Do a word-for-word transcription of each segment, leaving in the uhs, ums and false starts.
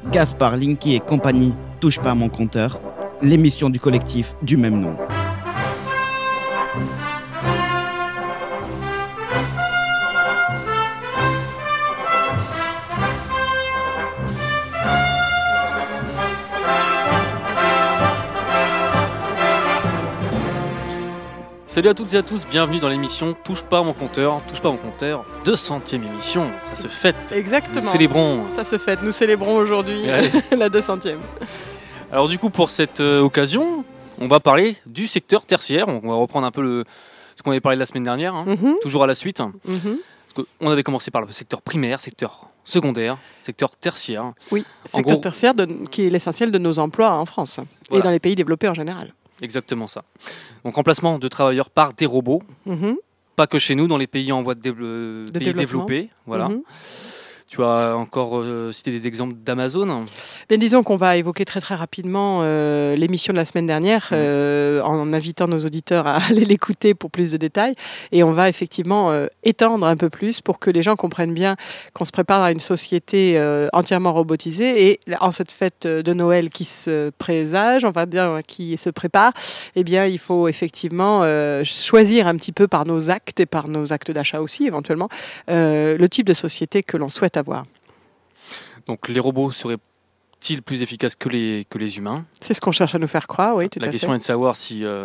Gaspard, Linky et compagnie, touche pas à mon compteur, l'émission du collectif du même nom. Salut à toutes et à tous, bienvenue dans l'émission Touche pas à mon compteur, Touche pas à mon compteur, deux centième émission, ça se fête. Exactement. Nous célébrons. Ça se fête, nous célébrons aujourd'hui la deux centième. Alors du coup, pour cette euh, occasion, on va parler du secteur tertiaire. On va reprendre un peu le, ce qu'on avait parlé la semaine dernière, hein, mm-hmm. toujours à la suite. Mm-hmm. Parce qu'on avait commencé par le secteur primaire, secteur secondaire, secteur tertiaire. Oui, secteur gros, tertiaire de, qui est l'essentiel de nos emplois en France voilà. Et dans les pays développés en général. Exactement ça. Donc remplacement de travailleurs par des robots, mm-hmm. pas que chez nous, dans les pays en voie de, dé- de pays développés. Voilà. Mm-hmm. Tu as encore euh, cité des exemples d'Amazon. Bien, disons qu'on va évoquer très très rapidement euh, l'émission de la semaine dernière euh, en invitant nos auditeurs à aller l'écouter pour plus de détails. Et on va effectivement euh, étendre un peu plus pour que les gens comprennent bien qu'on se prépare à une société euh, entièrement robotisée. Et en cette fête de Noël qui se présage, on va dire qui se prépare, eh bien, il faut effectivement euh, choisir un petit peu par nos actes et par nos actes d'achat aussi éventuellement euh, le type de société que l'on souhaite avoir. Donc les robots seraient-ils plus efficaces que les, que les humains ? C'est ce qu'on cherche à nous faire croire, oui, tout à fait. La question est de savoir si euh,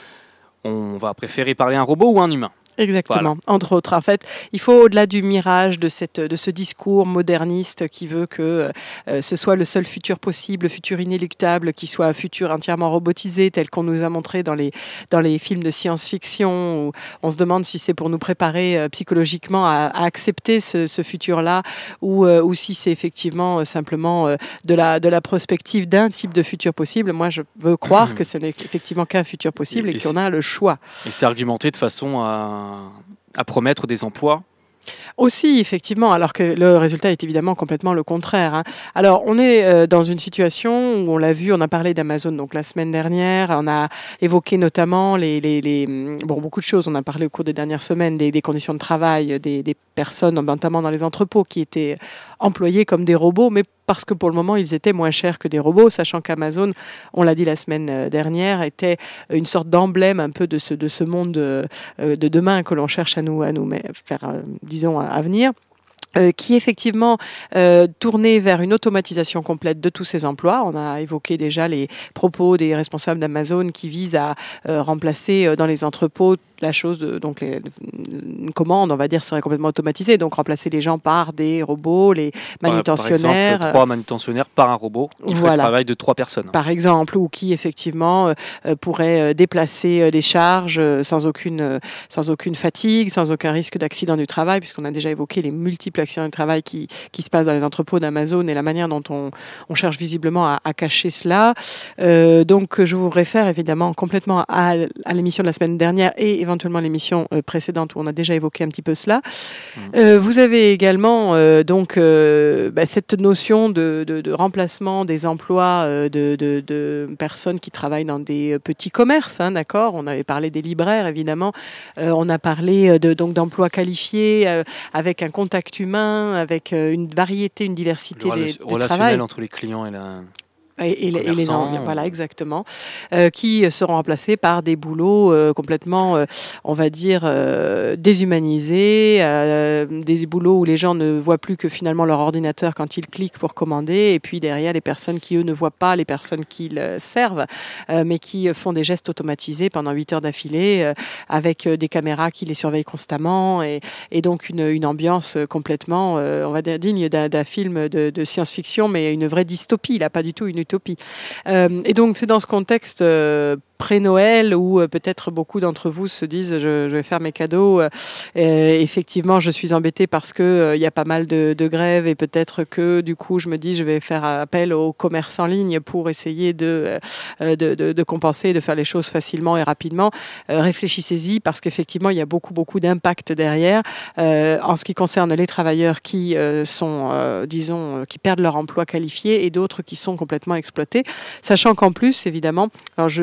on va préférer parler à un robot ou à un humain. Exactement, voilà. Entre autres. En fait, il faut au-delà du mirage de, cette, de ce discours moderniste qui veut que euh, ce soit le seul futur possible, le futur inéluctable, qui soit un futur entièrement robotisé, tel qu'on nous a montré dans les, dans les films de science-fiction, où on se demande si c'est pour nous préparer euh, psychologiquement à, à accepter ce, ce futur-là, ou, euh, ou si c'est effectivement euh, simplement euh, de, la, de la prospective d'un type de futur possible. Moi, je veux croire que ce n'est effectivement qu'un futur possible et, et, et qu'on a le choix. Et c'est argumenté de façon à à promettre des emplois. Aussi, effectivement, alors que le résultat est évidemment complètement le contraire. Hein. Alors, on est euh, dans une situation où on l'a vu, on a parlé d'Amazon donc la semaine dernière, on a évoqué notamment les, les, les bon beaucoup de choses. On a parlé au cours des dernières semaines des, des conditions de travail des, des personnes, notamment dans les entrepôts, qui étaient employés comme des robots, mais parce que pour le moment, ils étaient moins chers que des robots, sachant qu'Amazon, on l'a dit la semaine dernière, était une sorte d'emblème un peu de ce, de ce monde de, de demain que l'on cherche à nous, à nous faire, disons, à venir. Euh, qui effectivement euh, tournait vers une automatisation complète de tous ces emplois. On a évoqué déjà les propos des responsables d'Amazon qui visent à euh, remplacer euh, dans les entrepôts la chose, de, donc les, une commande, on va dire, serait complètement automatisée, donc remplacer les gens par des robots, les manutentionnaires. Par exemple, trois manutentionnaires par un robot qui voilà. ferait le travail de trois personnes. Par exemple, ou qui effectivement euh, pourrait euh, déplacer euh, des charges euh, sans aucune, euh, sans aucune fatigue, sans aucun risque d'accident du travail, puisqu'on a déjà évoqué les multiples accidents du travail qui, qui se passent dans les entrepôts d'Amazon et la manière dont on, on cherche visiblement à, à cacher cela. Euh, donc, je vous réfère évidemment complètement à, à l'émission de la semaine dernière et éventuellement l'émission euh, précédente où on a déjà évoqué un petit peu cela. Mmh. Euh, vous avez également euh, donc euh, bah, cette notion de, de, de remplacement des emplois euh, de, de, de personnes qui travaillent dans des petits commerces, hein, d'accord ? On avait parlé des libraires, évidemment. Euh, on a parlé de, donc d'emplois qualifiés euh, avec un contact humain, avec euh, une variété, une diversité le des, de relationnel travail. entre les clients et la... Et, et, et les normes, voilà, exactement, euh, qui seront remplacés par des boulots euh, complètement, euh, on va dire, euh, déshumanisés, euh, des boulots où les gens ne voient plus que finalement leur ordinateur quand ils cliquent pour commander, et puis derrière les personnes qui, eux, ne voient pas les personnes qu'ils euh, servent, euh, mais qui font des gestes automatisés pendant huit heures d'affilée, euh, avec euh, des caméras qui les surveillent constamment, et, et donc une, une ambiance complètement, euh, on va dire, digne d'un, d'un film de, de science-fiction, mais une vraie dystopie, là, pas du tout une utopie. Euh, et donc, c'est dans ce contexte euh, pré-Noël où euh, peut-être beaucoup d'entre vous se disent je, je vais faire mes cadeaux. Euh, et effectivement, je suis embêtée parce que euh, il y a pas mal de, de grèves et peut-être que du coup, je me dis je vais faire appel au commerce en ligne pour essayer de, euh, de, de, de compenser, de faire les choses facilement et rapidement. Euh, réfléchissez-y parce qu'effectivement, il y a beaucoup, beaucoup d'impact derrière. Euh, en ce qui concerne les travailleurs qui euh, sont, euh, disons, qui perdent leur emploi qualifié et d'autres qui sont complètement exploités. Sachant qu'en plus, évidemment, alors je vous invite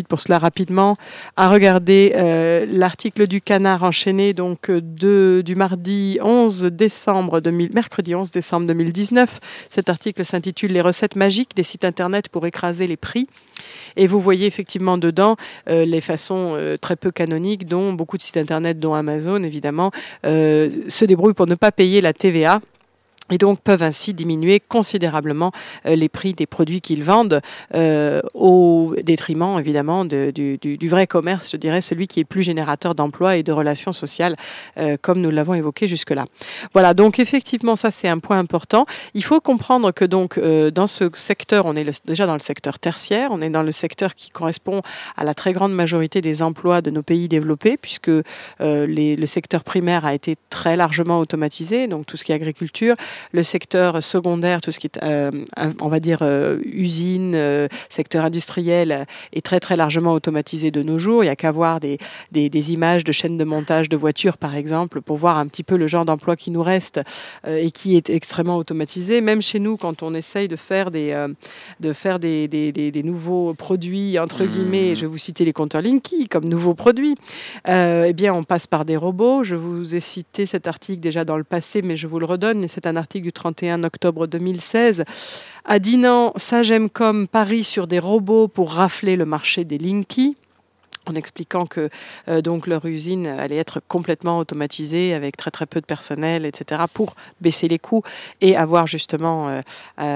invite pour cela rapidement à regarder euh, l'article du Canard enchaîné donc de, du mardi onze décembre deux mille, mercredi onze décembre deux mille dix-neuf. Cet article s'intitule « Les recettes magiques des sites internet pour écraser les prix ». Et vous voyez effectivement dedans euh, les façons euh, très peu canoniques dont beaucoup de sites internet, dont Amazon évidemment, euh, se débrouillent pour ne pas payer la T V A. Et donc peuvent ainsi diminuer considérablement euh, les prix des produits qu'ils vendent euh, au détriment évidemment de, du, du, du vrai commerce, je dirais, celui qui est plus générateur d'emplois et de relations sociales, euh, comme nous l'avons évoqué jusque-là. Voilà, donc effectivement ça c'est un point important. Il faut comprendre que donc euh, dans ce secteur, on est le, déjà dans le secteur tertiaire, on est dans le secteur qui correspond à la très grande majorité des emplois de nos pays développés, puisque euh, les, le secteur primaire a été très largement automatisé, donc tout ce qui est agriculture. Le secteur secondaire, tout ce qui est, euh, on va dire, euh, usine, euh, secteur industriel, euh, est très très largement automatisé de nos jours. Il n'y a qu'à voir des, des, des images de chaînes de montage de voitures, par exemple, pour voir un petit peu le genre d'emploi qui nous reste euh, et qui est extrêmement automatisé. Même chez nous, quand on essaye de faire des, euh, de faire des, des, des, des nouveaux produits, entre guillemets, mmh. je vais vous citer les compteurs Linky comme nouveaux produits, euh, eh bien, on passe par des robots. Je vous ai cité cet article déjà dans le passé, mais je vous le redonne. C'est un article du trente et un octobre deux mille seize. À Dinan, Sagemcom parie sur des robots pour rafler le marché des Linky, en expliquant que euh, donc leur usine allait être complètement automatisée avec très très peu de personnel, et cetera, pour baisser les coûts et avoir justement euh,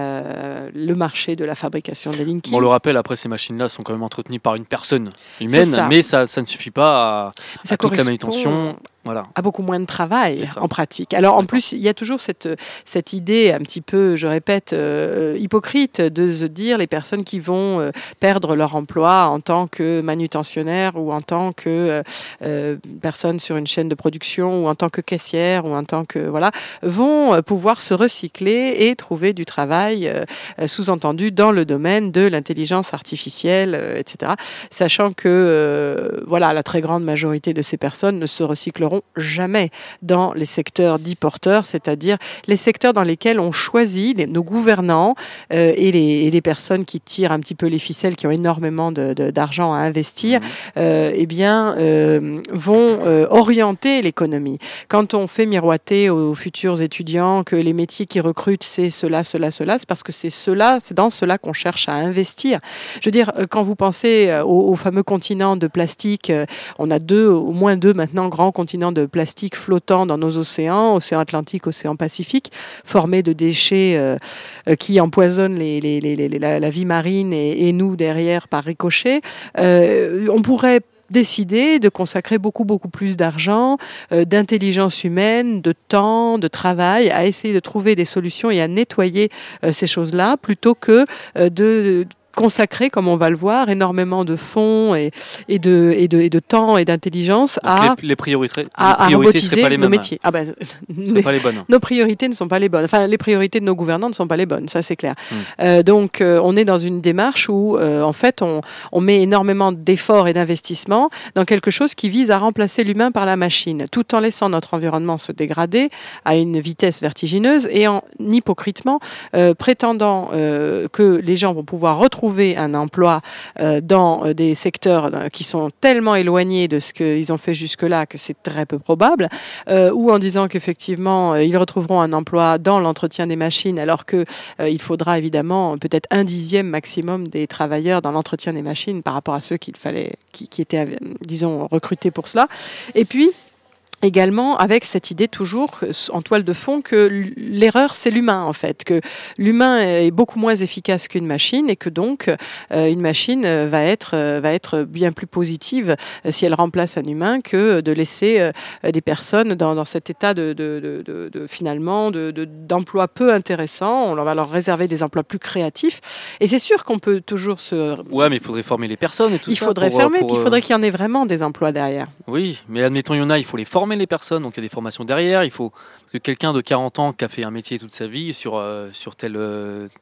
euh, le marché de la fabrication des Linky. On le rappelle, après ces machines-là sont quand même entretenues par une personne humaine, ça. mais ça, ça ne suffit pas à, à toute la manutention. Voilà. A beaucoup moins de travail en pratique. Alors en plus, il y a toujours cette, cette idée un petit peu, je répète, euh, hypocrite de se dire les personnes qui vont euh, perdre leur emploi en tant que manutentionnaire ou en tant que euh, personne sur une chaîne de production ou en tant que caissière ou en tant que voilà, vont pouvoir se recycler et trouver du travail euh, sous-entendu dans le domaine de l'intelligence artificielle, euh, et cetera. Sachant que euh, voilà, la très grande majorité de ces personnes ne se recycleront jamais dans les secteurs dits porteurs, c'est-à-dire les secteurs dans lesquels on choisit, les, nos gouvernants euh, et, les, et les personnes qui tirent un petit peu les ficelles, qui ont énormément de, de, d'argent à investir, euh, eh bien, euh, vont euh, orienter l'économie. Quand on fait miroiter aux futurs étudiants que les métiers qui recrutent, c'est cela, cela, cela, c'est parce que c'est cela, c'est dans cela qu'on cherche à investir. Je veux dire, quand vous pensez au, au fameux continent de plastique, on a deux, au moins deux maintenant grands continents de plastique flottant dans nos océans, océan Atlantique, océan Pacifique, formés de déchets euh, qui empoisonnent les, les, les, les, la, la vie marine et, et nous derrière par ricochet. Euh, on pourrait décider de consacrer beaucoup, beaucoup plus d'argent, euh, d'intelligence humaine, de temps, de travail, à essayer de trouver des solutions et à nettoyer euh, ces choses-là, plutôt que euh, de consacrer, comme on va le voir, énormément de fonds et, et, de, et, de, et de temps et d'intelligence à, les, les priorités, les à, à robotiser pas les nos métiers. Ah ben, les, pas les bonnes. Nos priorités ne sont pas les bonnes. Enfin, les priorités de nos gouvernants ne sont pas les bonnes, ça c'est clair. Mmh. Euh, donc, euh, on est dans une démarche où, euh, en fait, on, on met énormément d'efforts et d'investissements dans quelque chose qui vise à remplacer l'humain par la machine, tout en laissant notre environnement se dégrader à une vitesse vertigineuse et en hypocritement euh, prétendant euh, que les gens vont pouvoir retrouver un emploi euh, dans euh, des secteurs euh, qui sont tellement éloignés de ce qu'ils ont fait jusque-là que c'est très peu probable, euh, ou en disant qu'effectivement euh, ils retrouveront un emploi dans l'entretien des machines, alors que euh, il faudra évidemment peut-être un dixième maximum des travailleurs dans l'entretien des machines par rapport à ceux qu'il fallait, qui, qui étaient, disons, recrutés pour cela. Et puis également avec cette idée toujours en toile de fond que l'erreur c'est l'humain en fait, que l'humain est beaucoup moins efficace qu'une machine et que donc euh, une machine va être euh, va être bien plus positive euh, si elle remplace un humain que de laisser euh, des personnes dans, dans cet état de, de, de, de, de finalement de, de, d'emploi peu intéressant. On va leur réserver des emplois plus créatifs et c'est sûr qu'on peut toujours se... Ouais, mais il faudrait former les personnes et tout il ça. Il faudrait pour, former, pour, puis il faudrait qu'il y en ait vraiment des emplois derrière. Oui, mais admettons il y en a, il faut les former les personnes, donc il y a des formations derrière, il faut parce que quelqu'un de quarante ans qui a fait un métier toute sa vie sur euh, sur tel euh,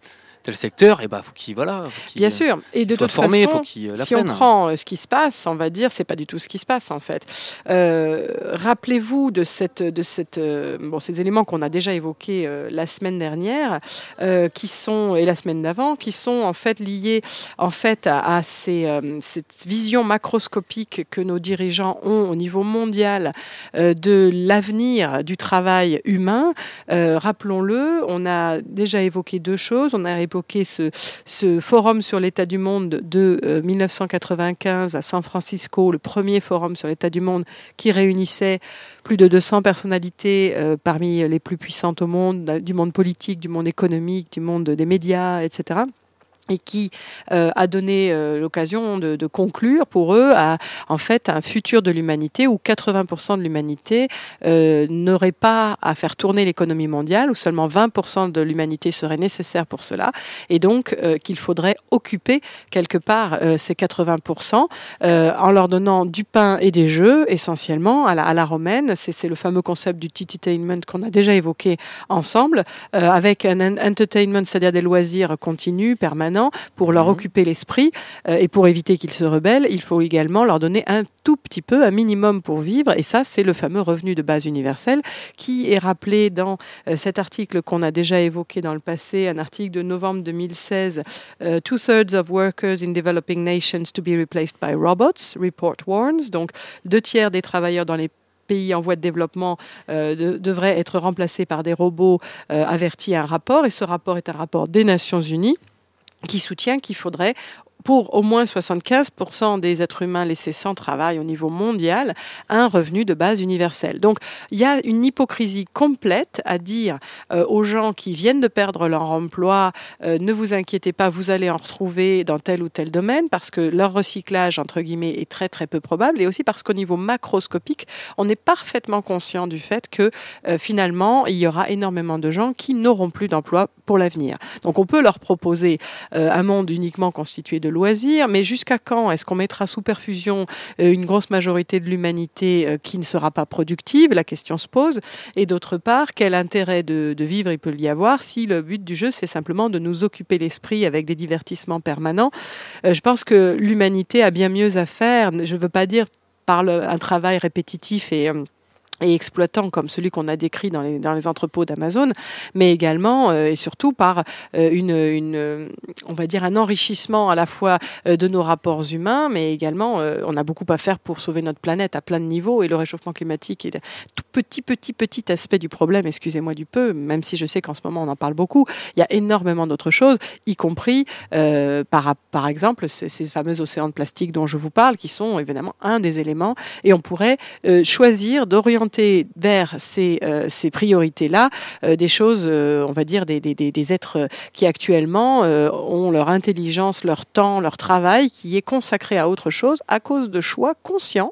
tel secteur, et bah faut qu'il voilà, faut qu'il, bien sûr. Et de toute formé, façon, faut qu'il si on prend euh, ce qui se passe, on va dire, c'est pas du tout ce qui se passe en fait. Euh, rappelez-vous de cette, de cette, euh, bon, ces éléments qu'on a déjà évoqués euh, la semaine dernière, euh, qui sont et la semaine d'avant, qui sont en fait liés en fait à, à ces, euh, cette vision macroscopique que nos dirigeants ont au niveau mondial euh, de l'avenir du travail humain. Euh, rappelons-le, on a déjà évoqué deux choses. On a évoqué ce, ce forum sur l'état du monde de euh, mille neuf cent quatre-vingt-quinze à San Francisco, le premier forum sur l'état du monde qui réunissait plus de deux cents personnalités euh, parmi les plus puissantes au monde, du monde politique, du monde économique, du monde des médias, et cetera, et qui euh, a donné euh, l'occasion de, de conclure pour eux à en fait un futur de l'humanité où quatre-vingts pour cent de l'humanité euh, n'aurait pas à faire tourner l'économie mondiale, où seulement vingt pour cent de l'humanité serait nécessaire pour cela, et donc euh, qu'il faudrait occuper quelque part euh, ces quatre-vingts pour cent euh, en leur donnant du pain et des jeux essentiellement à la, à la romaine. C'est, c'est le fameux concept du tititainment qu'on a déjà évoqué ensemble, euh, avec un entertainment, c'est-à-dire des loisirs continus, permanents, pour leur mmh. occuper l'esprit euh, et pour éviter qu'ils se rebellent. Il faut également leur donner un tout petit peu, un minimum pour vivre, et ça c'est le fameux revenu de base universel qui est rappelé dans euh, cet article qu'on a déjà évoqué dans le passé, un article de novembre deux mille seize, euh, Two-thirds of workers in developing nations to be replaced by robots, report warns, donc deux tiers des travailleurs dans les pays en voie de développement euh, de, devraient être remplacés par des robots, euh, avertit un rapport, et ce rapport est un rapport des Nations Unies qui soutient qu'il faudrait, pour au moins soixante-quinze pour cent des êtres humains laissés sans travail au niveau mondial, un revenu de base universel. Donc, il y a une hypocrisie complète à dire euh, aux gens qui viennent de perdre leur emploi, euh, ne vous inquiétez pas, vous allez en retrouver dans tel ou tel domaine, parce que leur recyclage, entre guillemets, est très très peu probable, et aussi parce qu'au niveau macroscopique, on est parfaitement conscient du fait que euh, finalement, il y aura énormément de gens qui n'auront plus d'emploi pour l'avenir. Donc, on peut leur proposer euh, un monde uniquement constitué de loisirs, mais jusqu'à quand est-ce qu'on mettra sous perfusion euh, une grosse majorité de l'humanité euh, qui ne sera pas productive? La question se pose. Et d'autre part, quel intérêt de, de vivre il peut y avoir si le but du jeu, c'est simplement de nous occuper l'esprit avec des divertissements permanents? euh, Je pense que l'humanité a bien mieux à faire. Je ne veux pas dire par le, un travail répétitif et... Euh, et exploitant comme celui qu'on a décrit dans les, dans les entrepôts d'Amazon, mais également euh, et surtout par euh, une, une, on va dire un enrichissement à la fois euh, de nos rapports humains, mais également euh, on a beaucoup à faire pour sauver notre planète à plein de niveaux, et le réchauffement climatique est un tout petit, petit, petit aspect du problème, excusez-moi du peu, même si je sais qu'en ce moment on en parle beaucoup. Il y a énormément d'autres choses, y compris euh, par, par exemple ces, ces fameux océans de plastique dont je vous parle, qui sont évidemment un des éléments, et on pourrait euh, choisir d'orienter vers ces, euh, ces priorités-là euh, des choses, euh, on va dire, des, des, des êtres qui actuellement euh, ont leur intelligence, leur temps, leur travail qui est consacré à autre chose à cause de choix conscients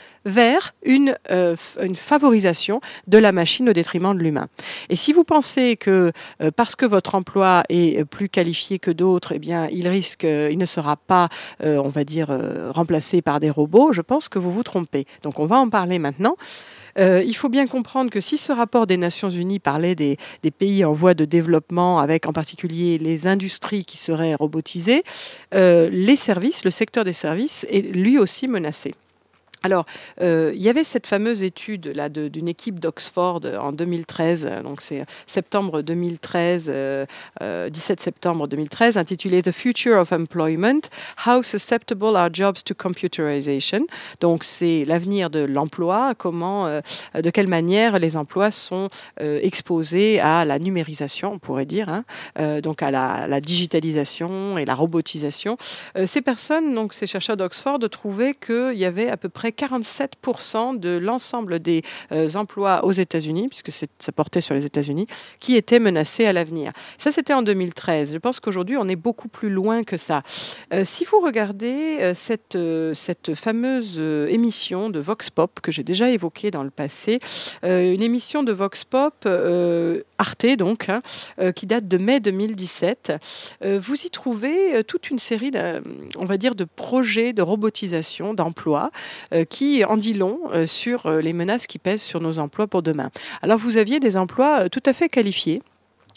vers une, euh, une favorisation de la machine au détriment de l'humain. Et si vous pensez que euh, parce que votre emploi est plus qualifié que d'autres, eh bien, il risque, euh, il ne sera pas, euh, on va dire, euh, remplacé par des robots, je pense que vous vous trompez. Donc, on va en parler maintenant. Euh, il faut bien comprendre que si ce rapport des Nations Unies parlait des, des pays en voie de développement, avec en particulier les industries qui seraient robotisées, euh, les services, le secteur des services est lui aussi menacé. Alors, euh, il y avait cette fameuse étude là de, d'une équipe d'Oxford en deux mille treize, donc c'est septembre deux mille treize, euh, euh, dix-sept septembre deux mille treize, intitulée The Future of Employment, How Susceptible Are Jobs to Computerization. Donc, c'est l'avenir de l'emploi, comment, euh, de quelle manière les emplois sont euh, exposés à la numérisation, on pourrait dire, hein, euh, donc à la, la digitalisation et la robotisation. Euh, ces personnes, donc ces chercheurs d'Oxford, trouvaient qu'il y avait à peu près quarante-sept pour cent de l'ensemble des euh, emplois aux États-Unis, puisque c'est, ça portait sur les États-Unis, qui étaient menacés à l'avenir. Ça, c'était en deux mille treize. Je pense qu'aujourd'hui, on est beaucoup plus loin que ça. Euh, si vous regardez euh, cette, euh, cette fameuse euh, émission de Vox Pop, que j'ai déjà évoquée dans le passé, euh, une émission de Vox Pop, euh, Arte donc, hein, euh, qui date de mai deux mille dix-sept, euh, vous y trouvez euh, toute une série, de, on va dire, de projets de robotisation, d'emplois, euh, qui en dit long euh, sur euh, les menaces qui pèsent sur nos emplois pour demain. Alors vous aviez des emplois euh, tout à fait qualifiés,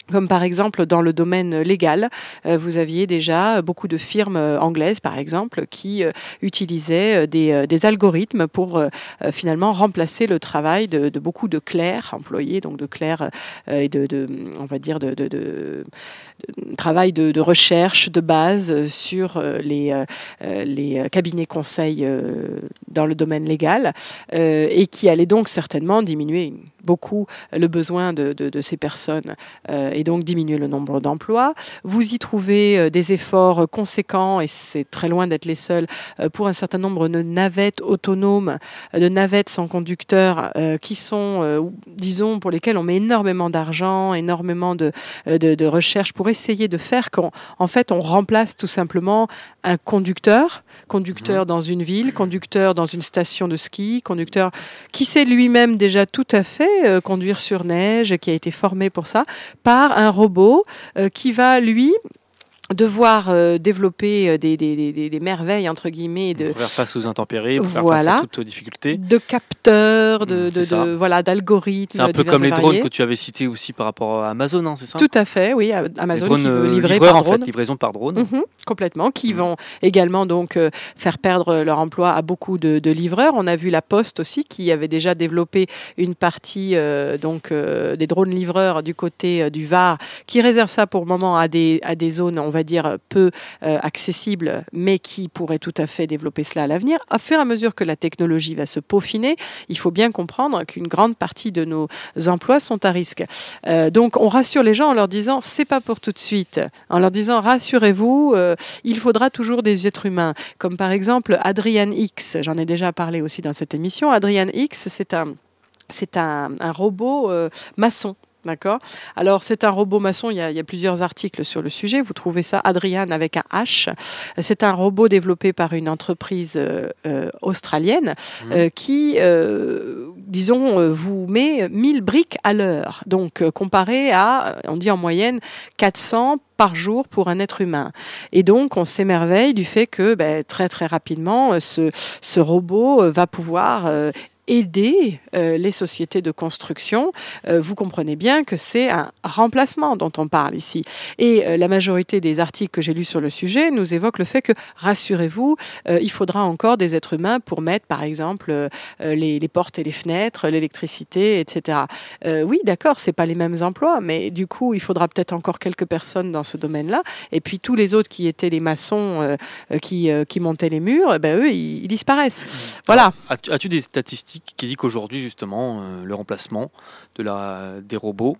Comme par exemple dans le domaine légal, euh, vous aviez déjà beaucoup de firmes anglaises, par exemple, qui euh, utilisaient des, euh, des algorithmes pour euh, finalement remplacer le travail de, de beaucoup de clercs employés, donc de clercs euh, et de, de, on va dire, de, de, de, de travail de, de recherche de base sur les, euh, les cabinets conseils euh, dans le domaine légal, euh, et qui allait donc certainement diminuer beaucoup le besoin de, de, de ces personnes euh, et donc diminuer le nombre d'emplois. Vous y trouvez euh, des efforts conséquents, et c'est très loin d'être les seuls, euh, pour un certain nombre de navettes autonomes, euh, de navettes sans conducteur, euh, qui sont, euh, disons, pour lesquelles on met énormément d'argent, énormément de, de, de recherche pour essayer de faire qu'en en fait, on remplace tout simplement un conducteur, conducteur mmh. dans une ville, conducteur dans une station de ski, conducteur qui sait lui-même déjà tout à fait Euh, conduire sur neige, qui a été formé pour ça, par un robot euh, qui va, lui, devoir euh, développer des, des, des, des merveilles, entre guillemets. De, pour faire face aux intempéries, pour voilà, faire face à toutes difficultés. De capteurs, de, de, de, voilà, d'algorithmes. C'est un peu comme les drones que tu avais cités aussi par rapport à Amazon, hein, c'est ça ? Tout à fait, oui. Amazon drones, qui veut livrer livreurs, par en drone. Fait, livraison par drone. Mmh, complètement, qui mmh. vont également donc euh, faire perdre leur emploi à beaucoup de, de livreurs. On a vu la Poste aussi, qui avait déjà développé une partie euh, donc euh, des drones livreurs du côté euh, du Var, qui réserve ça pour le moment à des, à des zones, on va dire, peu Euh, accessible, mais qui pourrait tout à fait développer cela à l'avenir. À fur et à mesure que la technologie va se peaufiner, il faut bien comprendre qu'une grande partie de nos emplois sont à risque. Euh, donc on rassure les gens en leur disant c'est pas pour tout de suite, en leur disant rassurez-vous, euh, il faudra toujours des êtres humains, comme par exemple Adrian X, j'en ai déjà parlé aussi dans cette émission. Adrian X, c'est un, c'est un, un robot euh, maçon. D'accord. Alors, c'est un robot maçon. Il y, a, il y a plusieurs articles sur le sujet. Vous trouvez ça, Adrian avec un H. C'est un robot développé par une entreprise euh, euh, australienne mmh. euh, qui, euh, disons, euh, vous met mille briques à l'heure. Donc, euh, comparé à, on dit en moyenne, quatre cents par jour pour un être humain. Et donc, on s'émerveille du fait que, ben, très, très rapidement, ce, ce robot va pouvoir euh, aider euh, les sociétés de construction. Euh, vous comprenez bien que c'est un remplacement dont on parle ici. Et euh, la majorité des articles que j'ai lus sur le sujet nous évoquent le fait que, rassurez-vous, euh, il faudra encore des êtres humains pour mettre, par exemple, euh, les, les portes et les fenêtres, l'électricité, et cetera. Euh, oui, d'accord, c'est pas les mêmes emplois, mais du coup, il faudra peut-être encore quelques personnes dans ce domaine-là. Et puis, tous les autres qui étaient les maçons, euh, qui, euh, qui montaient les murs, ben, eux, ils, ils disparaissent. Voilà. Alors, as-tu, as-tu des statistiques qui dit qu'aujourd'hui, justement, euh, le remplacement de la, des robots...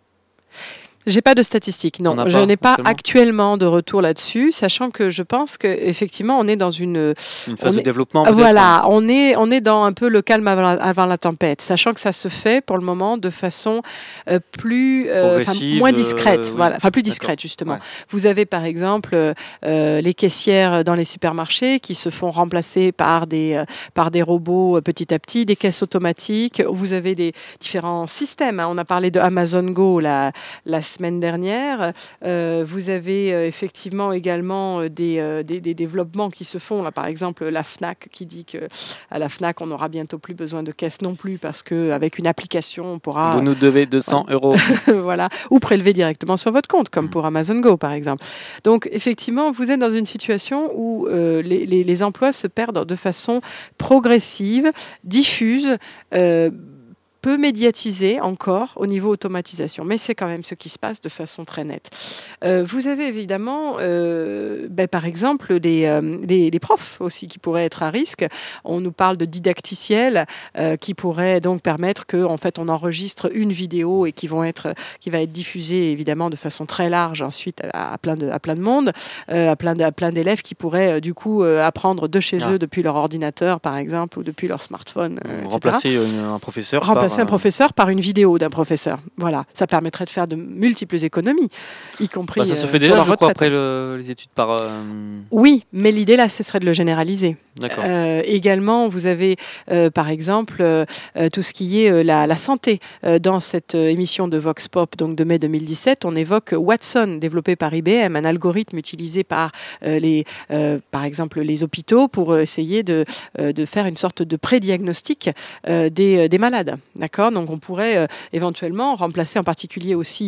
J'ai pas de statistiques, non. Je pas, n'ai pas actuellement de retour là-dessus, sachant que je pense qu'effectivement, on est dans une... Une phase de est, développement, voilà, on est, on est dans un peu le calme avant la, avant la tempête, sachant que ça se fait, pour le moment, de façon euh, plus... Euh, moins discrète, euh, oui. voilà. Enfin, plus discrète, justement. Ouais. Vous avez, par exemple, euh, les caissières dans les supermarchés qui se font remplacer par des, euh, par des robots euh, petit à petit, des caisses automatiques. Vous avez des différents systèmes. Hein. On a parlé de Amazon Go, la, la semaine dernière. Euh, vous avez euh, effectivement également euh, des, euh, des, des développements qui se font. Là, par exemple, la Fnac qui dit qu'à la Fnac, on n'aura bientôt plus besoin de caisse non plus parce qu'avec une application, on pourra... Vous nous devez deux cents euros. Voilà. Ou prélever directement sur votre compte, comme pour Amazon Go, par exemple. Donc, effectivement, vous êtes dans une situation où euh, les, les, les emplois se perdent de façon progressive, diffuse, euh, peu médiatisé encore au niveau automatisation, mais c'est quand même ce qui se passe de façon très nette. Euh, vous avez évidemment, euh, ben, par exemple, les, euh, les, les profs aussi qui pourraient être à risque. On nous parle de didacticiels euh, qui pourraient donc permettre que, en fait, on enregistre une vidéo et qui vont être, qui va être diffusée évidemment de façon très large ensuite à, à plein de, à plein de monde, euh, à plein de, à plein d'élèves qui pourraient euh, du coup euh, apprendre de chez ah. eux depuis leur ordinateur par exemple ou depuis leur smartphone. Euh, Remplacer une, un professeur. Remplacer par, un professeur par une vidéo d'un professeur. Voilà, ça permettrait de faire de multiples économies, y compris. Bah, ça se fait euh, déjà, je retraite. crois, après le, les études par. Euh... Oui, mais l'idée là, ce serait de le généraliser. D'accord. Euh, également, vous avez euh, par exemple euh, tout ce qui est euh, la, la santé. Euh, dans cette euh, émission de Vox Pop, donc de mai deux mille dix-sept, on évoque Watson, développé par I B M, un algorithme utilisé par euh, les, euh, par exemple, les hôpitaux pour euh, essayer de, euh, de faire une sorte de pré-diagnostic euh, des, des malades. D'accord ? Donc, on pourrait euh, éventuellement remplacer en particulier aussi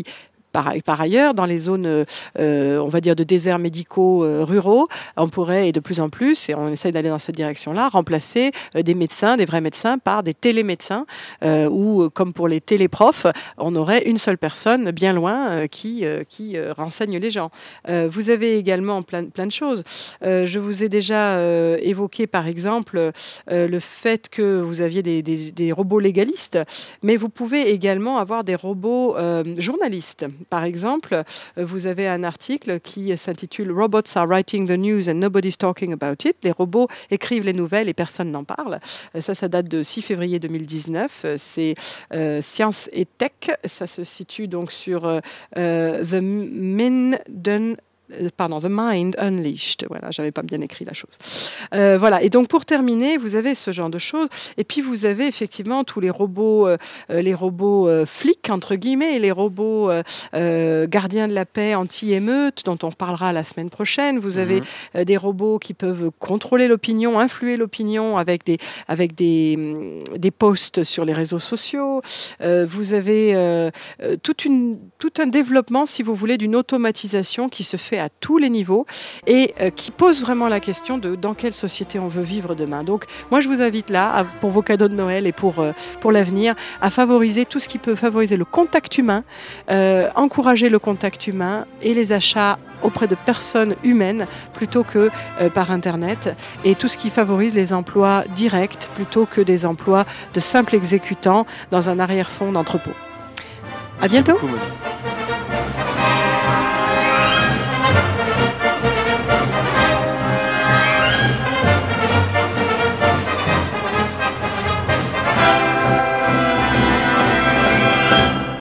Par, par ailleurs, dans les zones, euh, on va dire, de déserts médicaux euh, ruraux, on pourrait, et de plus en plus, et on essaye d'aller dans cette direction-là, remplacer euh, des médecins, des vrais médecins, par des télémédecins, euh, ou comme pour les téléprofs, on aurait une seule personne bien loin euh, qui, euh, qui euh, renseigne les gens. Euh, vous avez également plein, plein de choses. Euh, je vous ai déjà euh, évoqué, par exemple, euh, le fait que vous aviez des, des, des robots légalistes, mais vous pouvez également avoir des robots euh, journalistes. Par exemple, vous avez un article qui s'intitule « Robots are writing the news and nobody's talking about it ». Les robots écrivent les nouvelles et personne n'en parle. Ça, ça date de six février deux mille dix-neuf. C'est euh, Science et Tech. Ça se situe donc sur euh, The Minden... Pardon, The Mind Unleashed. Voilà, j'avais pas bien écrit la chose. Euh, voilà. Et donc pour terminer, vous avez ce genre de choses. Et puis vous avez effectivement tous les robots, euh, les robots euh, flics entre guillemets, et les robots euh, euh, gardiens de la paix anti-émeute, dont on parlera la semaine prochaine. Vous mm-hmm. avez euh, des robots qui peuvent contrôler l'opinion, influer l'opinion avec des avec des des posts sur les réseaux sociaux. Euh, vous avez euh, toute une tout un développement, si vous voulez, d'une automatisation qui se fait à tous les niveaux et euh, qui pose vraiment la question de dans quelle société on veut vivre demain. Donc moi je vous invite là, à, pour vos cadeaux de Noël et pour, euh, pour l'avenir, à favoriser tout ce qui peut favoriser le contact humain, euh, encourager le contact humain et les achats auprès de personnes humaines plutôt que euh, par Internet, et tout ce qui favorise les emplois directs plutôt que des emplois de simples exécutants dans un arrière-fond d'entrepôt. À bientôt. Merci beaucoup, Monique.